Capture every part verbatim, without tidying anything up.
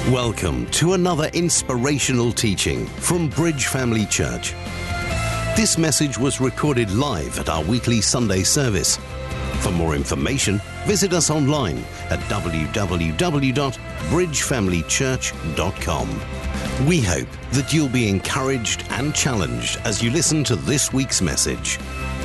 Welcome to another inspirational teaching from Bridge Family Church. This message was recorded live at our weekly Sunday service. For more information, visit us online at w w w dot bridge family church dot com. We hope that you'll be encouraged and challenged as you listen to this week's message.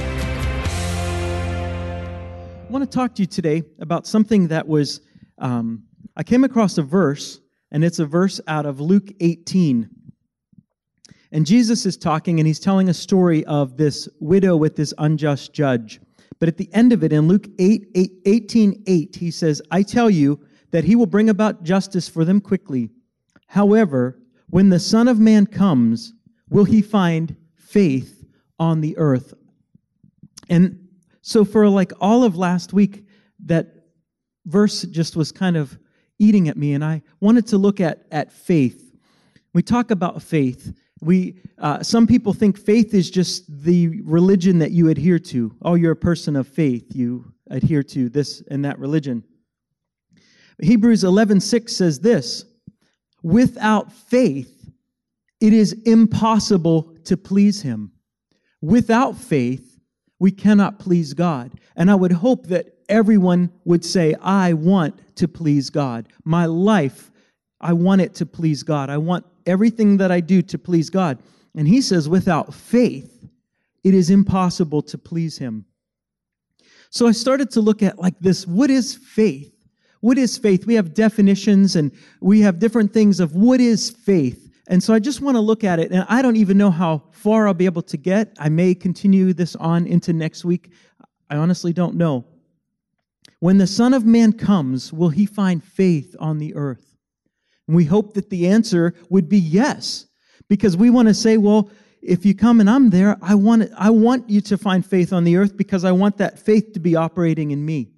I want to talk to you today about something that was, um, I came across a verse, and it's a verse out of Luke eighteen. And Jesus is talking, and he's telling a story of this widow with this unjust judge. But at the end of it, in Luke eight, eighteen eight, he says, I tell you that he will bring about justice for them quickly. However, when the Son of Man comes, will he find faith on the earth? And so for like all of last week, that verse just was kind of eating at me, and I wanted to look at, at faith. We talk about faith. We uh, some people think faith is just the religion that you adhere to. Oh, you're a person of faith. You adhere to this and that religion. Hebrews eleven six says this, without faith, it is impossible to please Him. Without faith, we cannot please God. And I would hope that everyone would say, I want to please God. My life, I want it to please God. I want everything that I do to please God. And he says, without faith, it is impossible to please Him. So I started to look at like this, what is faith? What is faith? We have definitions and we have different things of what is faith. And so I just want to look at it, and I don't even know how far I'll be able to get. I may continue this on into next week. I honestly don't know. When the Son of Man comes, will He find faith on the earth? And we hope that the answer would be yes, because we want to say, well, if you come and I'm there, I want it, I want you to find faith on the earth because I want that faith to be operating in me.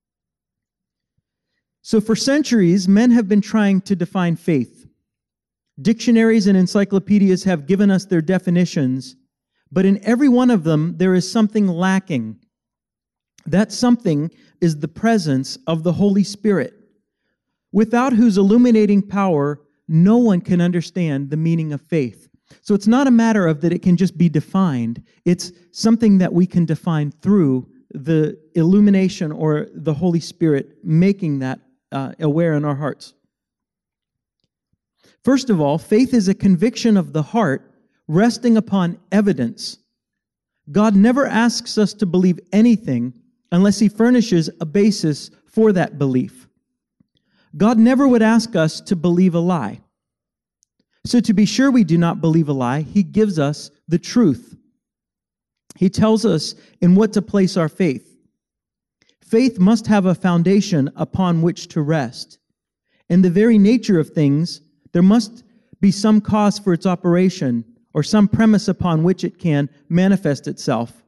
So for centuries, men have been trying to define faith. Dictionaries and encyclopedias have given us their definitions, but in every one of them, there is something lacking. That something is the presence of the Holy Spirit, without whose illuminating power no one can understand the meaning of faith. So it's not a matter of that it can just be defined. It's something that we can define through the illumination or the Holy Spirit making that uh, aware in our hearts. First of all, faith is a conviction of the heart resting upon evidence. God never asks us to believe anything unless He furnishes a basis for that belief. God never would ask us to believe a lie. So to be sure we do not believe a lie, He gives us the truth. He tells us in what to place our faith. Faith must have a foundation upon which to rest. In the very nature of things, there must be some cause for its operation or some premise upon which it can manifest itself.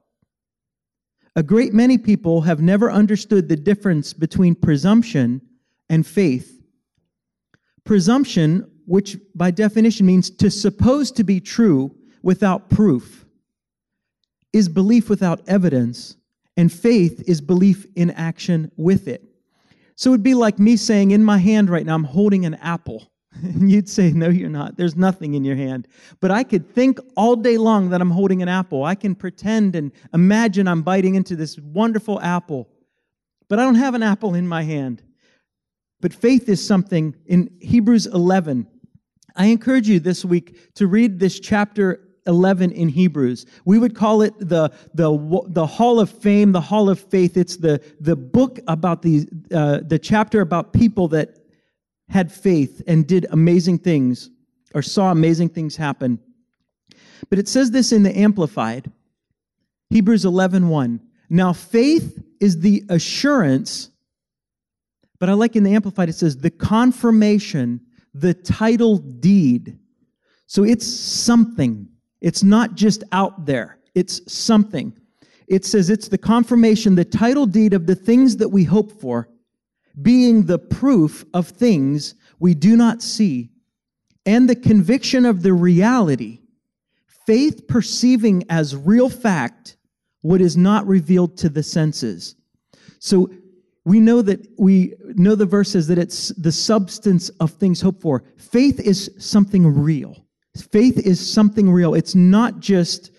A great many people have never understood the difference between presumption and faith. Presumption, which by definition means to suppose to be true without proof, is belief without evidence, and faith is belief in action with it. So it would be like me saying, in my hand right now, I'm holding an apple. And you'd say, no, you're not. There's nothing in your hand. But I could think all day long that I'm holding an apple. I can pretend and imagine I'm biting into this wonderful apple. But I don't have an apple in my hand. But faith is something in Hebrews eleven. I encourage you this week to read this chapter eleven in Hebrews. We would call it the the the Hall of Fame, the Hall of Faith. It's the the book about the uh, the chapter about people that had faith and did amazing things or saw amazing things happen. But it says this in the Amplified, Hebrews eleven one. Now faith is the assurance, but I like in the Amplified it says the confirmation, the title deed. So it's something. It's not just out there. It's something. It says it's the confirmation, the title deed of the things that we hope for, being the proof of things we do not see, and the conviction of the reality, faith perceiving as real fact what is not revealed to the senses. So we know that we know the verse says that it's the substance of things hoped for. Faith is something real. Faith is something real. It's not just,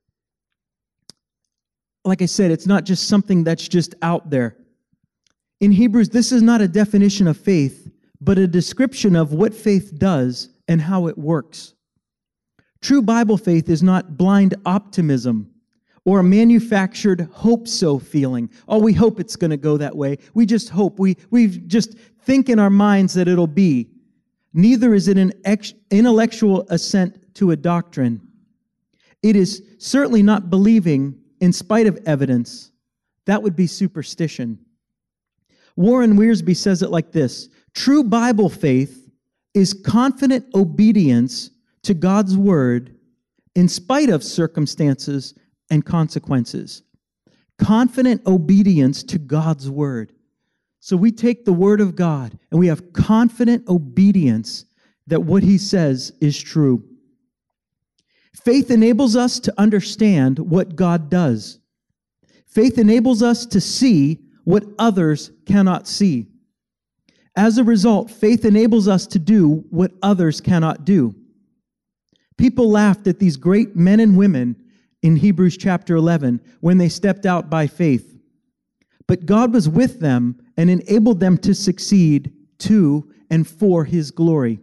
like I said, it's not just something that's just out there. In Hebrews, this is not a definition of faith, but a description of what faith does and how it works. True Bible faith is not blind optimism or a manufactured hope-so feeling. Oh, we hope it's going to go that way. We just hope. We we just think in our minds that it'll be. Neither is it an ex- intellectual assent to a doctrine. It is certainly not believing in spite of evidence. That would be superstition. Warren Wiersbe says it like this: true Bible faith is confident obedience to God's word in spite of circumstances and consequences. Confident obedience to God's word. So we take the word of God and we have confident obedience that what he says is true. Faith enables us to understand what God does. Faith enables us to see what others cannot see. As a result, faith enables us to do what others cannot do. People laughed at these great men and women in Hebrews chapter eleven when they stepped out by faith. But God was with them and enabled them to succeed to and for his glory.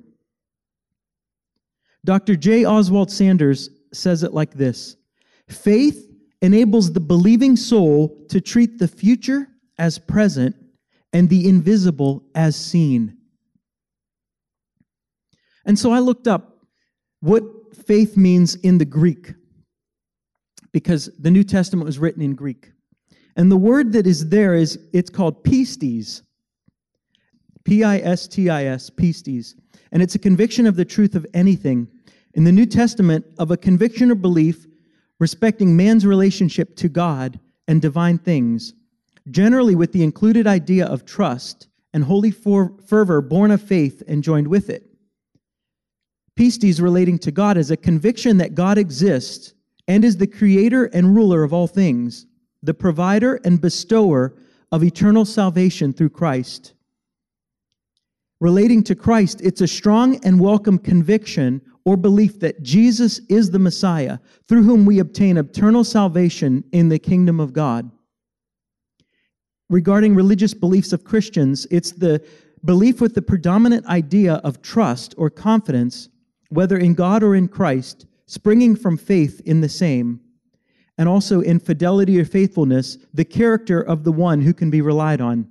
Doctor J. Oswald Sanders says it like this: faith enables the believing soul to treat the future as present and the invisible as seen. And so I looked up what faith means in the Greek, because the New Testament was written in Greek. And the word that is there is, it's called pistis. P I S T I S, pistis. And it's a conviction of the truth of anything. In the New Testament, of a conviction or belief respecting man's relationship to God and divine things, generally with the included idea of trust and holy fervor born of faith and joined with it. Pistis relating to God is a conviction that God exists and is the creator and ruler of all things, the provider and bestower of eternal salvation through Christ. Relating to Christ, it's a strong and welcome conviction or belief that Jesus is the Messiah, through whom we obtain eternal salvation in the kingdom of God. Regarding religious beliefs of Christians, it's the belief with the predominant idea of trust or confidence, whether in God or in Christ, springing from faith in the same, and also in fidelity or faithfulness, the character of the one who can be relied on.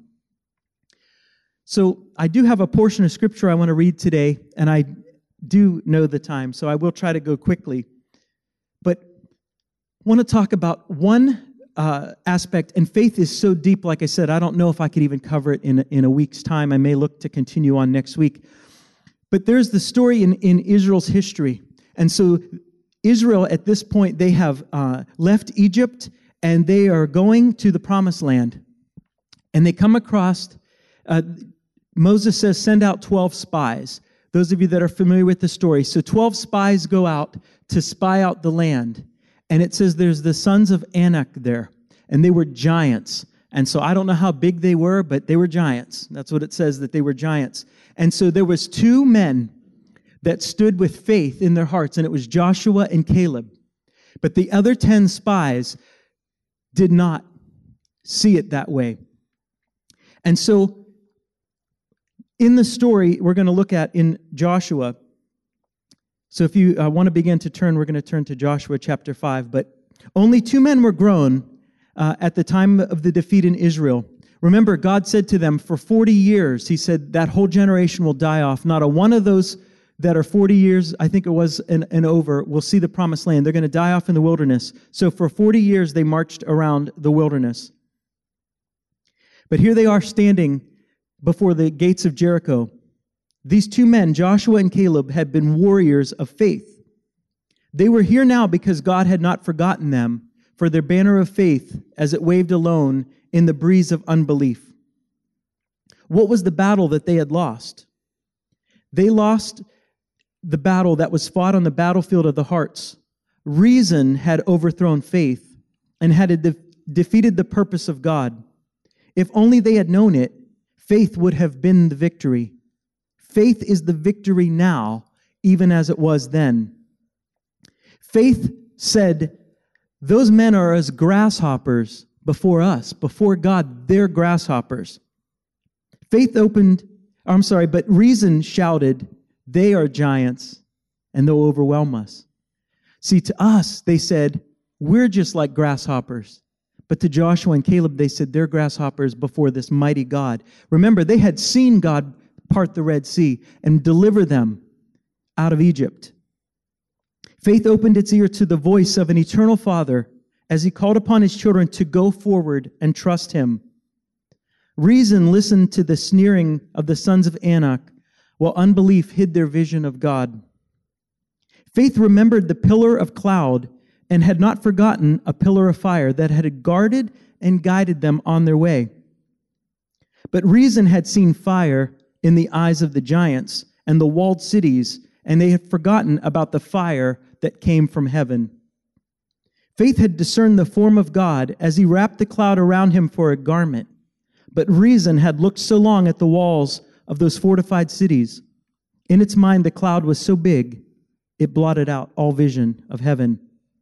So I do have a portion of Scripture I want to read today, and I do know the time, so I will try to go quickly. But I want to talk about one uh, aspect, and faith is so deep, like I said, I don't know if I could even cover it in, in a week's time. I may look to continue on next week. But there's the story in, in Israel's history. And so Israel, at this point, they have uh, left Egypt, and they are going to the Promised Land. And they come across, uh, Moses says, send out twelve spies. Those of you that are familiar with the story. So twelve spies go out to spy out the land. And it says there's the sons of Anak there. And they were giants. And so I don't know how big they were, but they were giants. That's what it says, that they were giants. And so there was two men that stood with faith in their hearts, and it was Joshua and Caleb. But the other ten spies did not see it that way. And so in the story we're going to look at in Joshua, so if you uh, want to begin to turn, we're going to turn to Joshua chapter five. But only two men were grown uh, at the time of the defeat in Israel. Remember, God said to them, for forty years, he said, that whole generation will die off. Not a one of those that are forty years, I think it was, and, and over, will see the Promised Land. They're going to die off in the wilderness. So for forty years, they marched around the wilderness. But here they are standing before the gates of Jericho. These two men, Joshua and Caleb, had been warriors of faith. They were here now because God had not forgotten them for their banner of faith as it waved alone in the breeze of unbelief. What was the battle that they had lost? They lost the battle that was fought on the battlefield of the hearts. Reason had overthrown faith and had de- defeated the purpose of God. If only they had known it, faith would have been the victory. Faith is the victory now, even as it was then. Faith said, those men are as grasshoppers before us, before God, they're grasshoppers. Faith opened, I'm sorry, but reason shouted, they are giants, and they'll overwhelm us. See, to us, they said, we're just like grasshoppers. But to Joshua and Caleb, they said, they're grasshoppers before this mighty God. Remember, they had seen God part the Red Sea and deliver them out of Egypt. Faith opened its ear to the voice of an eternal Father as he called upon his children to go forward and trust him. Reason listened to the sneering of the sons of Anak, while unbelief hid their vision of God. Faith remembered the pillar of cloud and had not forgotten a pillar of fire that had guarded and guided them on their way. But reason had seen fire in the eyes of the giants and the walled cities, and they had forgotten about the fire that came from heaven. Faith had discerned the form of God as he wrapped the cloud around him for a garment. But reason had looked so long at the walls of those fortified cities. In its mind, the cloud was so big, it blotted out all vision of heaven.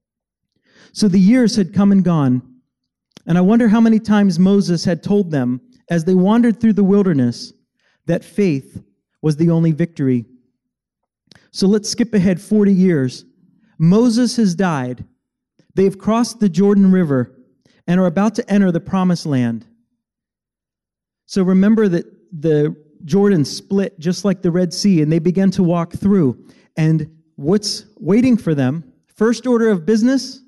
So the years had come and gone, and I wonder how many times Moses had told them as they wandered through the wilderness that faith was the only victory. So let's skip ahead forty years. Moses has died. They've crossed the Jordan River and are about to enter the promised land. So remember that the Jordan split just like the Red Sea, and they began to walk through. And what's waiting for them? First order of business,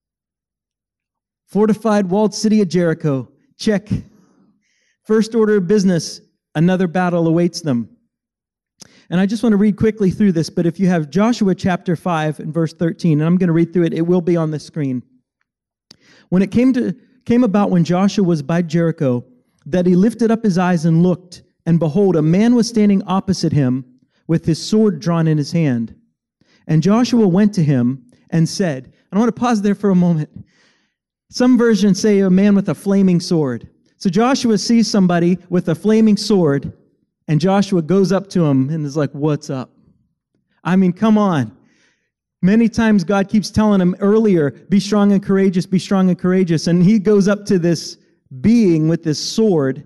fortified walled city of Jericho. Check. First order of business, another battle awaits them. And I just want to read quickly through this, but if you have Joshua chapter five and verse thirteen, and I'm going to read through it, it will be on the screen. When it came to came about when Joshua was by Jericho, that he lifted up his eyes and looked, and behold, a man was standing opposite him with his sword drawn in his hand. And Joshua went to him and said, and I want to pause there for a moment. Some versions say a man with a flaming sword. So Joshua sees somebody with a flaming sword, and Joshua goes up to him and is like, what's up? I mean, come on. Many times God keeps telling him earlier, be strong and courageous, be strong and courageous. And he goes up to this being with this sword.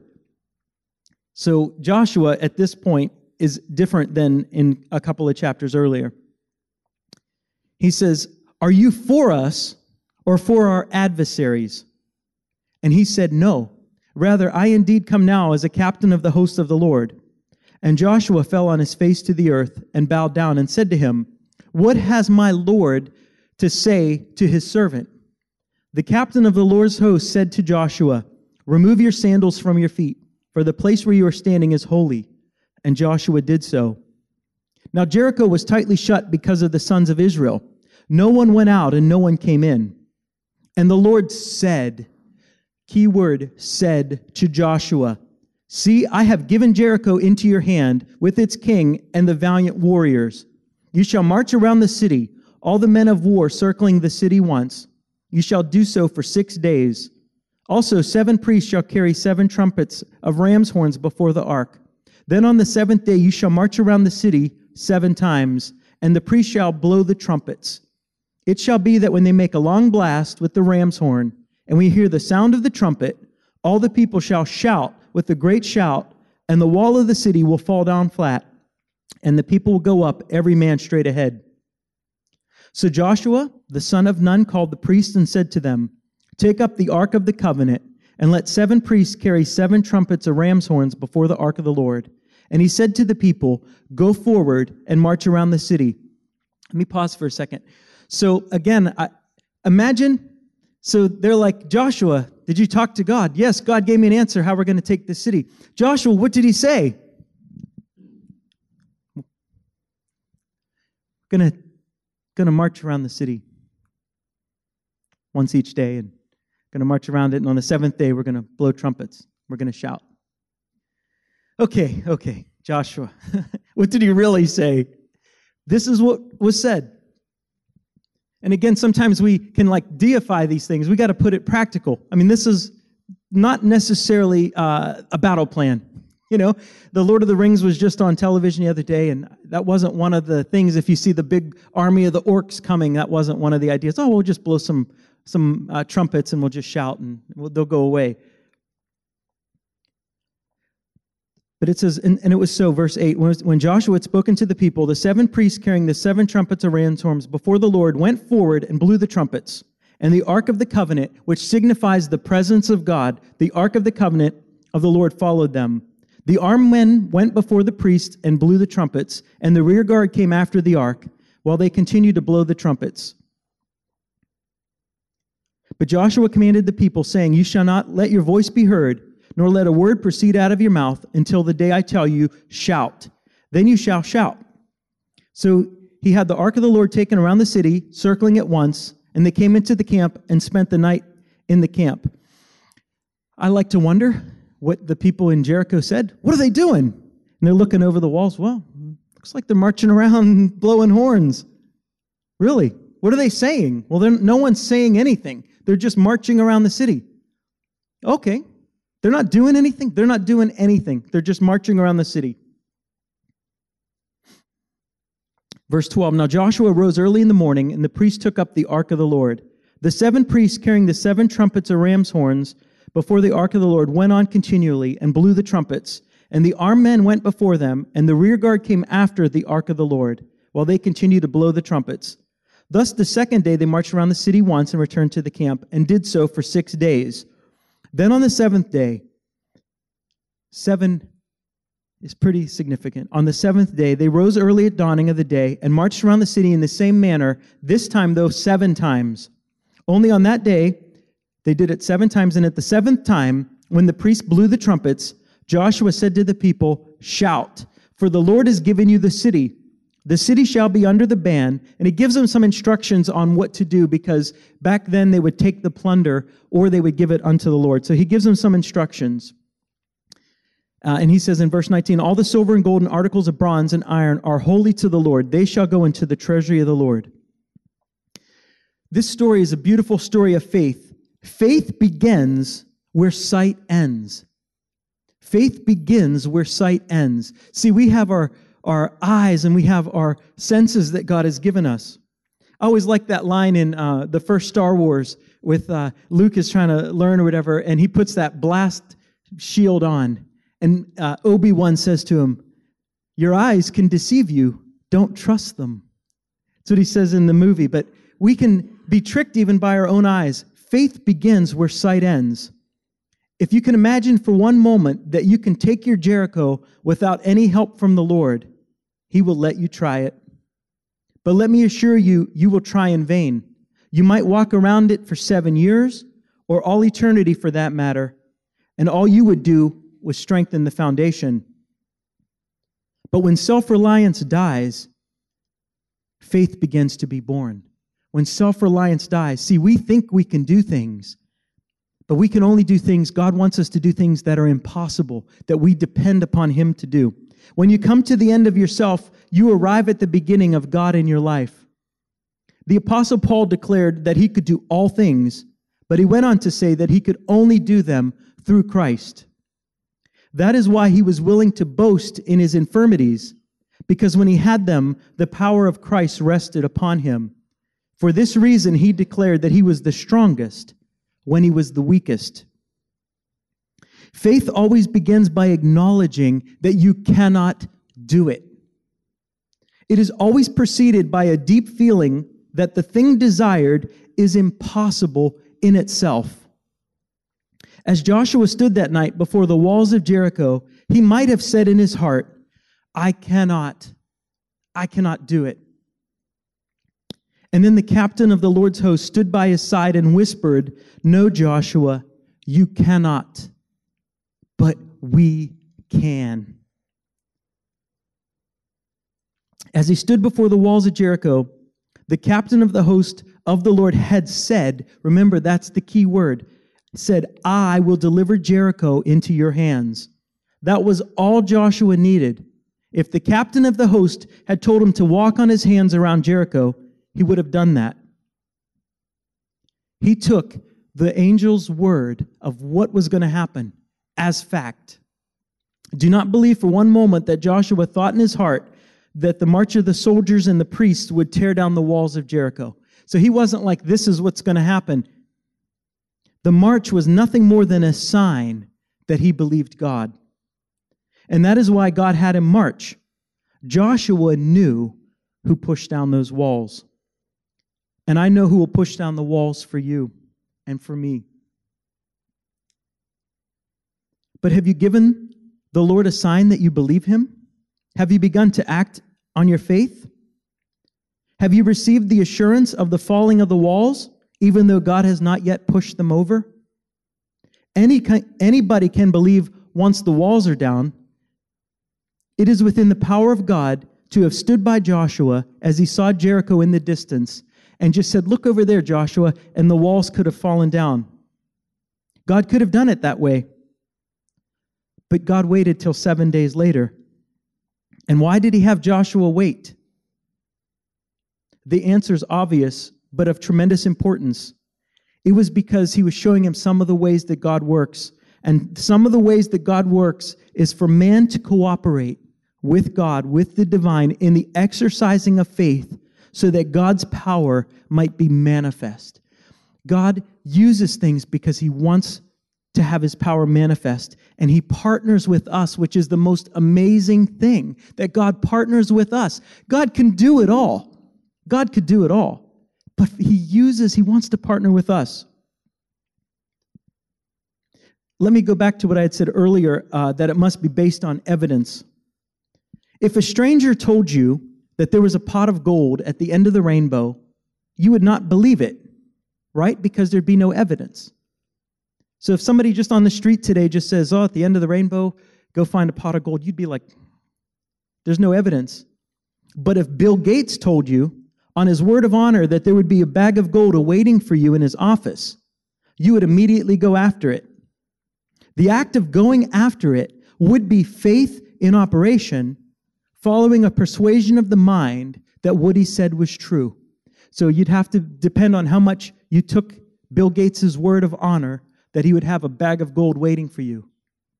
So Joshua at this point is different than in a couple of chapters earlier. He says, are you for us or for our adversaries? And he said, no. Rather, I indeed come now as a captain of the host of the Lord. And Joshua fell on his face to the earth and bowed down and said to him, what has my Lord to say to his servant? The captain of the Lord's host said to Joshua, remove your sandals from your feet, for the place where you are standing is holy. And Joshua did so. Now Jericho was tightly shut because of the sons of Israel. No one went out and no one came in. And the Lord said, key word, said to Joshua, see, I have given Jericho into your hand with its king and the valiant warriors. You shall march around the city, all the men of war circling the city once. You shall do so for six days. Also, seven priests shall carry seven trumpets of ram's horns before the ark. Then on the seventh day you shall march around the city seven times, and the priests shall blow the trumpets. It shall be that when they make a long blast with the ram's horn, and we hear the sound of the trumpet, all the people shall shout with a great shout, and the wall of the city will fall down flat, and the people will go up, every man straight ahead. So Joshua, the son of Nun, called the priests and said to them, take up the ark of the covenant, and let seven priests carry seven trumpets of ram's horns before the ark of the Lord. And he said to the people, go forward and march around the city. Let me pause for a second. So again, I, imagine, so they're like, Joshua, did you talk to God? Yes, God gave me an answer how we're going to take this city. Joshua, what did he say? Gonna, gonna march around the city once each day, and gonna march around it, and on the seventh day, we're gonna blow trumpets. We're gonna shout. Okay, okay, Joshua, what did he really say? This is what was said. And again, sometimes we can like deify these things. We got to put it practical. I mean, this is not necessarily uh, a battle plan. You know, the Lord of the Rings was just on television the other day, and that wasn't one of the things. If you see the big army of the orcs coming, that wasn't one of the ideas. Oh, we'll just blow some some uh, trumpets and we'll just shout and we'll, they'll go away. But it says, and, and it was so, verse eight, when, when Joshua had spoken to the people, the seven priests carrying the seven trumpets of ram's horns before the Lord went forward and blew the trumpets. And the Ark of the Covenant, which signifies the presence of God, the Ark of the Covenant of the Lord followed them. The armed men went before the priests and blew the trumpets, and the rear guard came after the ark, while they continued to blow the trumpets. But Joshua commanded the people, saying, You shall not let your voice be heard, nor let a word proceed out of your mouth, until the day I tell you, shout. Then you shall shout. So he had the ark of the Lord taken around the city, circling it once, and they came into the camp and spent the night in the camp. I like to wonder what the people in Jericho said. What are they doing? And they're looking over the walls. Well, looks like they're marching around blowing horns. Really? What are they saying? Well, no one's saying anything. They're just marching around the city. Okay. They're not doing anything. They're not doing anything. They're just marching around the city. Verse twelve, Now Joshua rose early in the morning, and the priests took up the ark of the Lord. The seven priests carrying the seven trumpets of ram's horns before the ark of the Lord went on continually and blew the trumpets, and the armed men went before them, and the rear guard came after the ark of the Lord, while they continued to blow the trumpets. Thus the second day they marched around the city once and returned to the camp, and did so for six days. Then on the seventh day, seven is pretty significant. On the seventh day, they rose early at dawning of the day and marched around the city in the same manner, this time, though, seven times. Only on that day, they did it seven times, and at the seventh time, when the priests blew the trumpets, Joshua said to the people, Shout, for the Lord has given you the city. The city shall be under the ban. And he gives them some instructions on what to do, because back then they would take the plunder or they would give it unto the Lord. So he gives them some instructions. Uh, and he says in verse nineteen, All the silver and gold and articles of bronze and iron are holy to the Lord. They shall go into the treasury of the Lord. This story is a beautiful story of faith. Faith begins where sight ends. Faith begins where sight ends. See, we have our, our eyes and we have our senses that God has given us. I always like that line in uh, the first Star Wars with uh, Luke is trying to learn or whatever, and he puts that blast shield on. And uh, Obi-Wan says to him, Your eyes can deceive you. Don't trust them. That's what he says in the movie. But we can be tricked even by our own eyes. Faith begins where sight ends. If you can imagine for one moment that you can take your Jericho without any help from the Lord, He will let you try it. But let me assure you, you will try in vain. You might walk around it for seven years, or all eternity for that matter, and all you would do was strengthen the foundation. But when self-reliance dies, faith begins to be born. When self-reliance dies, see, we think we can do things, but we can only do things, God wants us to do things that are impossible, that we depend upon Him to do. When you come to the end of yourself, you arrive at the beginning of God in your life. The Apostle Paul declared that he could do all things, but he went on to say that he could only do them through Christ. That is why he was willing to boast in his infirmities, because when he had them, the power of Christ rested upon him. For this reason, he declared that he was the strongest when he was the weakest. Faith always begins by acknowledging that you cannot do it. It is always preceded by a deep feeling that the thing desired is impossible in itself. As Joshua stood that night before the walls of Jericho, he might have said in his heart, I cannot, I cannot do it. And then the captain of the Lord's host stood by his side and whispered, No, Joshua, you cannot, but we can. As he stood before the walls of Jericho, the captain of the host of the Lord had said, remember, that's the key word, said, I will deliver Jericho into your hands. That was all Joshua needed. If the captain of the host had told him to walk on his hands around Jericho, he would have done that. He took the angel's word of what was going to happen as fact. Do not believe for one moment that Joshua thought in his heart that the march of the soldiers and the priests would tear down the walls of Jericho. So he wasn't like, this is what's going to happen. The march was nothing more than a sign that he believed God. And that is why God had him march. Joshua knew who pushed down those walls. And I know who will push down the walls for you and for me. But have you given the Lord a sign that you believe him? Have you begun to act on your faith? Have you received the assurance of the falling of the walls, even though God has not yet pushed them over? Any, anybody can believe once the walls are down. It is within the power of God to have stood by Joshua as he saw Jericho in the distance and just said, look over there, Joshua, and the walls could have fallen down. God could have done it that way. But God waited till seven days later. And why did he have Joshua wait? The answer is obvious, but of tremendous importance. It was because he was showing him some of the ways that God works. And some of the ways that God works is for man to cooperate with God, with the divine, in the exercising of faith, so that God's power might be manifest. God uses things because he wants to have his power manifest, and he partners with us, which is the most amazing thing, that God partners with us. God can do it all. God could do it all, but he uses, he wants to partner with us. Let me go back to what I had said earlier, uh, that it must be based on evidence. If a stranger told you that there was a pot of gold at the end of the rainbow, you would not believe it, right? Because there'd be no evidence. So if somebody just on the street today just says, oh, at the end of the rainbow, go find a pot of gold, you'd be like, there's no evidence. But if Bill Gates told you on his word of honor that there would be a bag of gold awaiting for you in his office, you would immediately go after it. The act of going after it would be faith in operation, following a persuasion of the mind that what he said was true. So you'd have to depend on how much you took Bill Gates' word of honor that he would have a bag of gold waiting for you.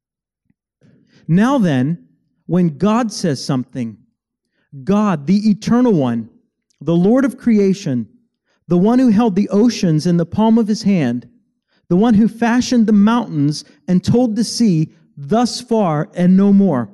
Now then, when God says something, God, the eternal one, the Lord of creation, the one who held the oceans in the palm of his hand, the one who fashioned the mountains and told the sea, thus far and no more.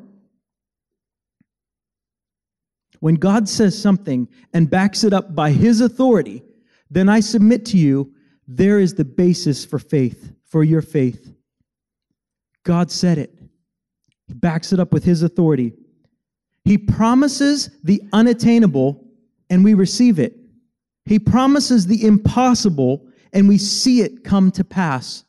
When God says something and backs it up by his authority, then I submit to you, there is the basis for faith, for your faith. God said it. He backs it up with his authority. He promises the unattainable, and we receive it. He promises the impossible, and we see it come to pass.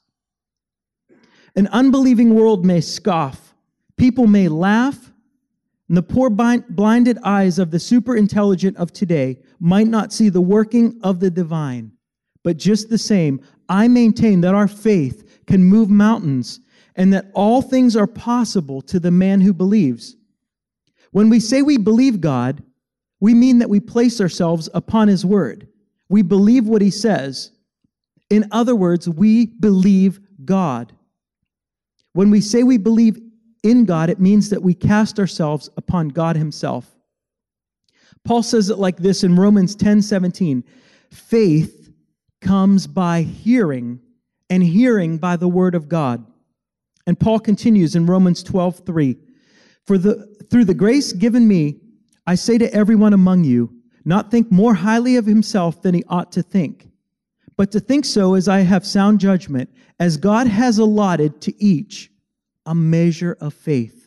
An unbelieving world may scoff. People may laugh. And the poor blinded eyes of the super intelligent of today might not see the working of the divine. But just the same, I maintain that our faith can move mountains and that all things are possible to the man who believes. When we say we believe God, we mean that we place ourselves upon his word. We believe what he says. In other words, we believe God. When we say we believe in God, it means that we cast ourselves upon God himself. Paul says it like this in Romans ten seventeen. Faith comes by hearing, and hearing by the word of God. And Paul continues in Romans twelve three. For the through the grace given me, I say to everyone among you, not think more highly of himself than he ought to think, but to think so as I have sound judgment, as God has allotted to each a measure of faith.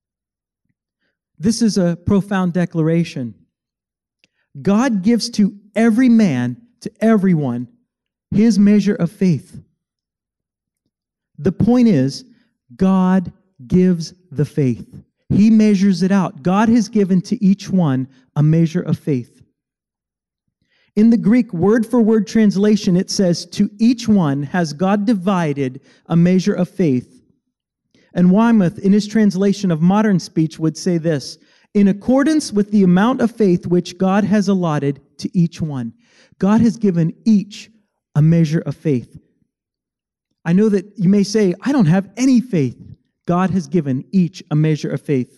This is a profound declaration. God gives to every man, to everyone, his measure of faith. The point is, God gives the faith. He measures it out. God has given to each one a measure of faith. In the Greek word-for-word translation, it says, to each one has God divided a measure of faith. And Weymouth, in his translation of modern speech, would say this, in accordance with the amount of faith which God has allotted to each one. God has given each a measure of faith. I know that you may say, I don't have any faith. God has given each a measure of faith.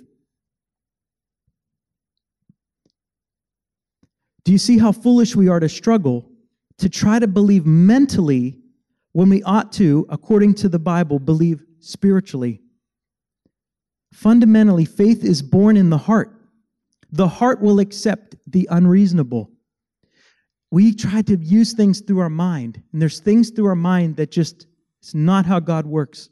Do you see how foolish we are to struggle to try to believe mentally when we ought to, according to the Bible, believe spiritually? Fundamentally, faith is born in the heart. The heart will accept the unreasonable. We try to use things through our mind, and there's things through our mind that just, it's not how God works.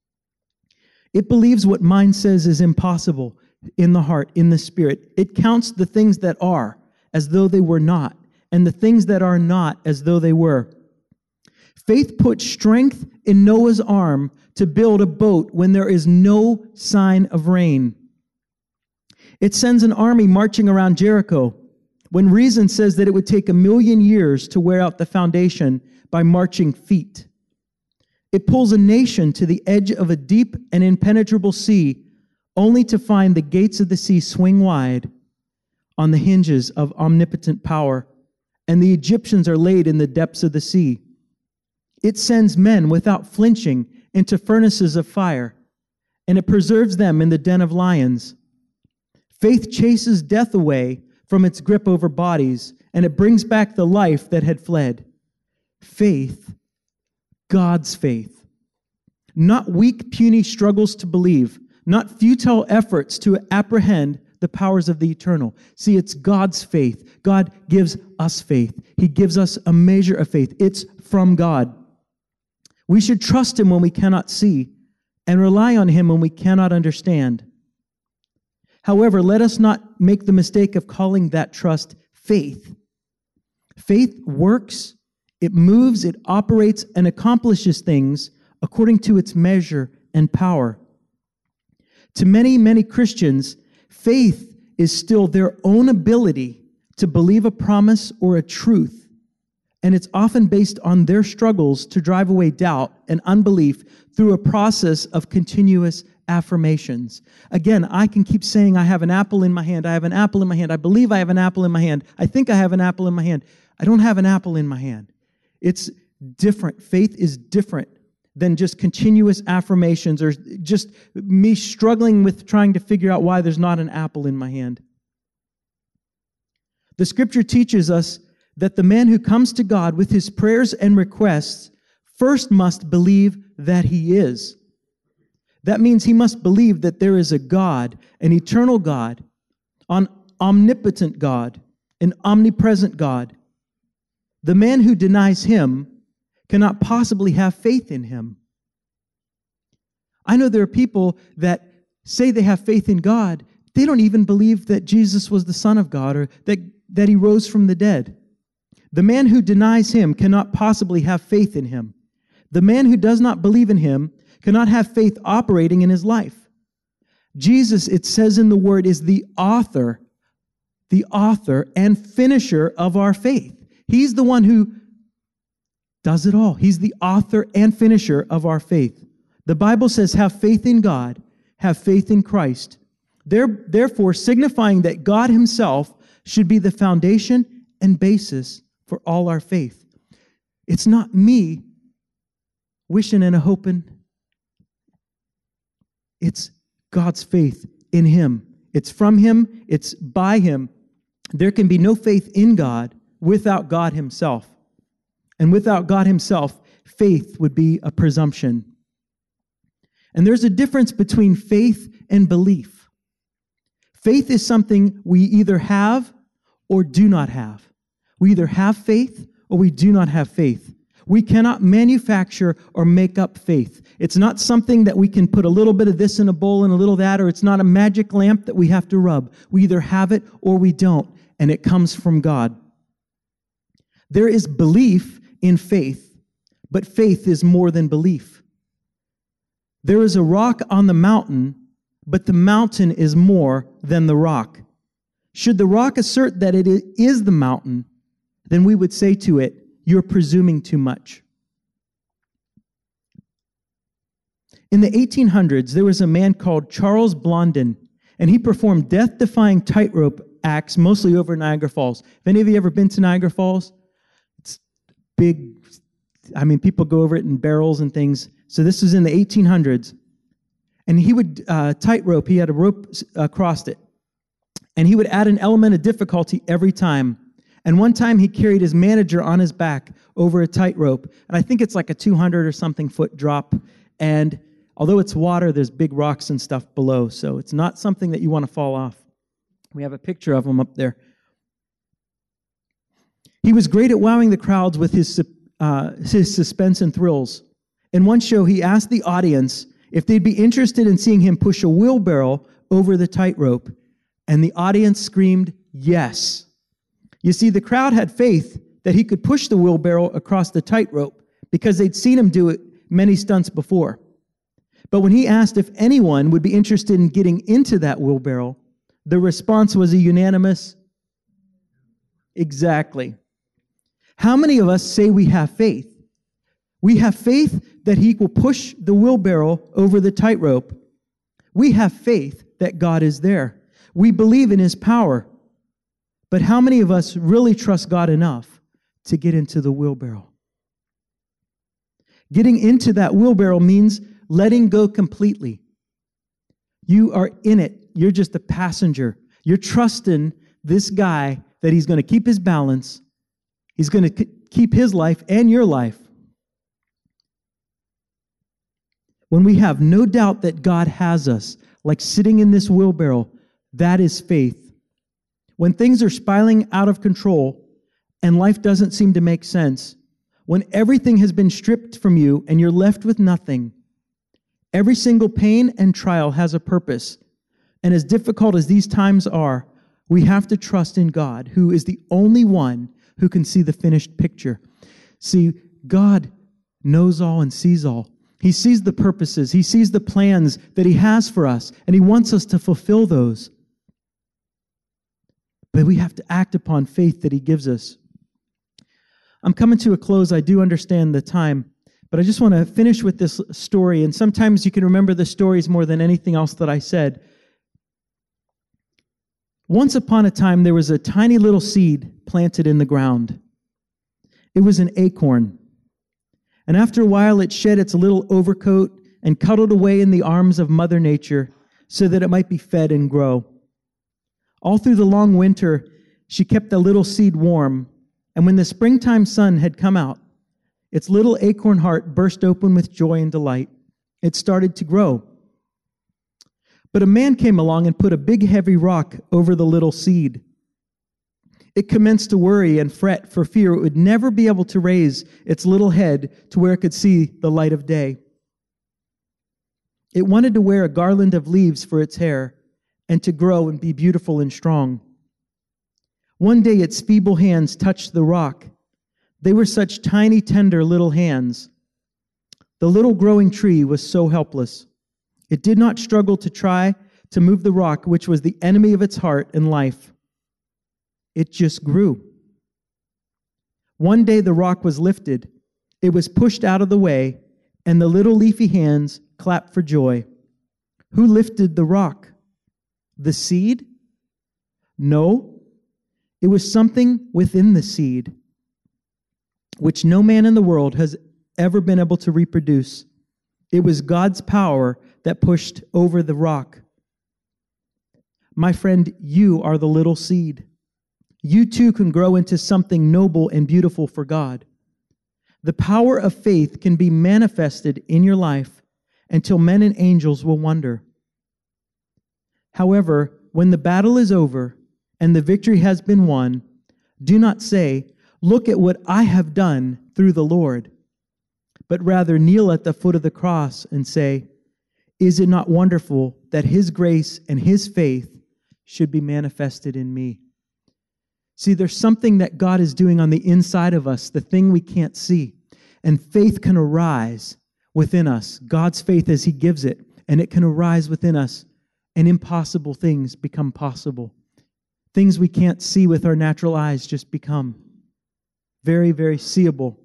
It believes what mind says is impossible in the heart, in the spirit. It counts the things that are as though they were not, and the things that are not as though they were. Faith puts strength in Noah's arm to build a boat when there is no sign of rain. It sends an army marching around Jericho when reason says that it would take a million years to wear out the foundation by marching feet. It pulls a nation to the edge of a deep and impenetrable sea, only to find the gates of the sea swing wide on the hinges of omnipotent power, and the Egyptians are laid in the depths of the sea. It sends men without flinching into furnaces of fire, and it preserves them in the den of lions. Faith chases death away from its grip over bodies, and it brings back the life that had fled. Faith, God's faith. Not weak, puny struggles to believe, not futile efforts to apprehend the powers of the eternal. See, it's God's faith. God gives us faith. He gives us a measure of faith. It's from God. We should trust Him when we cannot see and rely on Him when we cannot understand. However, let us not make the mistake of calling that trust faith. Faith works, it moves, it operates, and accomplishes things according to its measure and power. To many, many Christians, faith is still their own ability to believe a promise or a truth, and it's often based on their struggles to drive away doubt and unbelief through a process of continuous affirmations. Again, I can keep saying, I have an apple in my hand, I have an apple in my hand, I believe I have an apple in my hand, I think I have an apple in my hand. I don't have an apple in my hand. It's different. Faith is different than just continuous affirmations or just me struggling with trying to figure out why there's not an apple in my hand. The Scripture teaches us that the man who comes to God with his prayers and requests first must believe that He is. That means he must believe that there is a God, an eternal God, an omnipotent God, an omnipresent God. The man who denies Him cannot possibly have faith in Him. I know there are people that say they have faith in God. They don't even believe that Jesus was the Son of God or that, that He rose from the dead. The man who denies Him cannot possibly have faith in Him. The man who does not believe in Him cannot have faith operating in his life. Jesus, it says in the Word, is the author, the author and finisher of our faith. He's the one who does it all. He's the author and finisher of our faith. The Bible says, have faith in God, have faith in Christ. There, therefore, signifying that God Himself should be the foundation and basis for all our faith. It's not me wishing and a hoping. It's God's faith in Him. It's from Him. It's by Him. There can be no faith in God without God Himself. And without God Himself, faith would be a presumption. And there's a difference between faith and belief. Faith is something we either have or do not have. We either have faith or we do not have faith. We cannot manufacture or make up faith. It's not something that we can put a little bit of this in a bowl and a little of that, or it's not a magic lamp that we have to rub. We either have it or we don't, and it comes from God. There is belief in faith, but faith is more than belief. There is a rock on the mountain, but the mountain is more than the rock. Should the rock assert that it is the mountain, then we would say to it, you're presuming too much. In the eighteen hundreds, there was a man called Charles Blondin, and he performed death-defying tightrope acts mostly over Niagara Falls. Have any of you ever been to Niagara Falls? It's big, I mean, people go over it in barrels and things. So this was in the eighteen hundreds. And he would uh, tightrope. He had a rope across it. And he would add an element of difficulty every time. And one time he carried his manager on his back over a tightrope. And I think it's like a two hundred or something foot drop. And although it's water, there's big rocks and stuff below. So it's not something that you want to fall off. We have a picture of him up there. He was great at wowing the crowds with his, uh, his suspense and thrills. In one show, he asked the audience if they'd be interested in seeing him push a wheelbarrow over the tightrope. And the audience screamed, yes. You see, the crowd had faith that he could push the wheelbarrow across the tightrope because they'd seen him do it many stunts before. But when he asked if anyone would be interested in getting into that wheelbarrow, the response was a unanimous, exactly. How many of us say we have faith? We have faith that he will push the wheelbarrow over the tightrope. We have faith that God is there. We believe in his power. But how many of us really trust God enough to get into the wheelbarrow? Getting into that wheelbarrow means letting go completely. You are in it. You're just a passenger. You're trusting this guy that he's going to keep his balance. He's going to keep his life and your life. When we have no doubt that God has us, like sitting in this wheelbarrow, that is faith. When things are spiraling out of control and life doesn't seem to make sense, when everything has been stripped from you and you're left with nothing, every single pain and trial has a purpose. And as difficult as these times are, we have to trust in God, who is the only one who can see the finished picture. See, God knows all and sees all. He sees the purposes. He sees the plans that he has for us, and he wants us to fulfill those. But we have to act upon faith that he gives us. I'm coming to a close. I do understand the time, but I just want to finish with this story. And sometimes you can remember the stories more than anything else that I said. Once upon a time, there was a tiny little seed planted in the ground. It was an acorn. And after a while, it shed its little overcoat and cuddled away in the arms of Mother Nature so that it might be fed and grow. All through the long winter, she kept the little seed warm. And when the springtime sun had come out, its little acorn heart burst open with joy and delight. It started to grow. But a man came along and put a big heavy rock over the little seed. It commenced to worry and fret for fear it would never be able to raise its little head to where it could see the light of day. It wanted to wear a garland of leaves for its hair and to grow and be beautiful and strong. One day its feeble hands touched the rock. They were such tiny, tender little hands. The little growing tree was so helpless. It did not struggle to try to move the rock, which was the enemy of its heart and life. It just grew. One day the rock was lifted. It was pushed out of the way, and the little leafy hands clapped for joy. Who lifted the rock? The seed? No. It was something within the seed, which no man in the world has ever been able to reproduce. It was God's power that pushed over the rock. My friend, you are the little seed. You too can grow into something noble and beautiful for God. The power of faith can be manifested in your life until men and angels will wonder. However, when the battle is over and the victory has been won, do not say, "Look at what I have done through the Lord," but rather kneel at the foot of the cross and say, "Is it not wonderful that His grace and His faith should be manifested in me?" See, there's something that God is doing on the inside of us, the thing we can't see. And faith can arise within us, God's faith as He gives it, and it can arise within us, and impossible things become possible. Things we can't see with our natural eyes just become very, very seeable.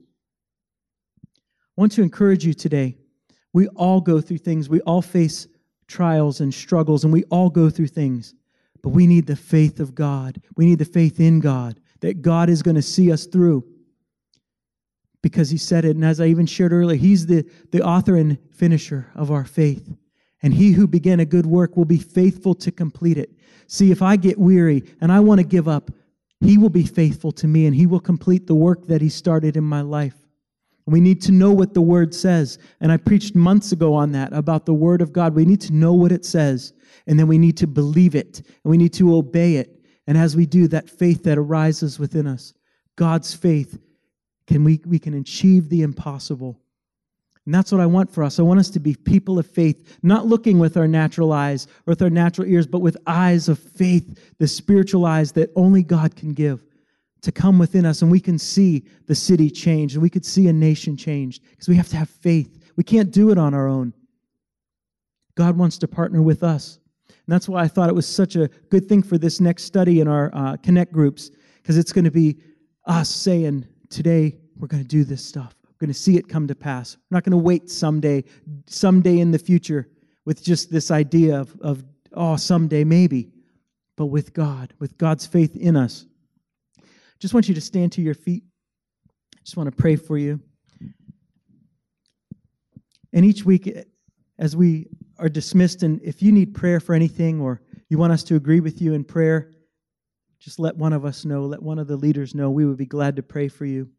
I want to encourage you today. We all go through things. We all face trials and struggles, and we all go through things. But we need the faith of God. We need the faith in God, that God is going to see us through. because he said it. And as I even shared earlier, he's the, the author and finisher of our faith. And he who began a good work will be faithful to complete it. See, if I get weary and I want to give up, he will be faithful to me and he will complete the work that he started in my life. We need to know what the Word says. And I preached months ago on that, about the Word of God. We need to know what it says, and then we need to believe it, and we need to obey it. And as we do, that faith that arises within us, God's faith, can we, we can achieve the impossible. And that's what I want for us. I want us to be people of faith, not looking with our natural eyes or with our natural ears, but with eyes of faith, the spiritual eyes that only God can give, to come within us, and we can see the city change, and we could see a nation changed, because we have to have faith. We can't do it on our own. God wants to partner with us. And that's why I thought it was such a good thing for this next study in our uh, Connect groups, because it's going to be us saying, today we're going to do this stuff. We're going to see it come to pass. We're not going to wait someday, someday in the future with just this idea of, of, oh, someday maybe, but with God, with God's faith in us. Just want you to stand to your feet. I just want to pray for you. And each week, as we are dismissed, and if you need prayer for anything, or you want us to agree with you in prayer, just let one of us know, let one of the leaders know. We would be glad to pray for you.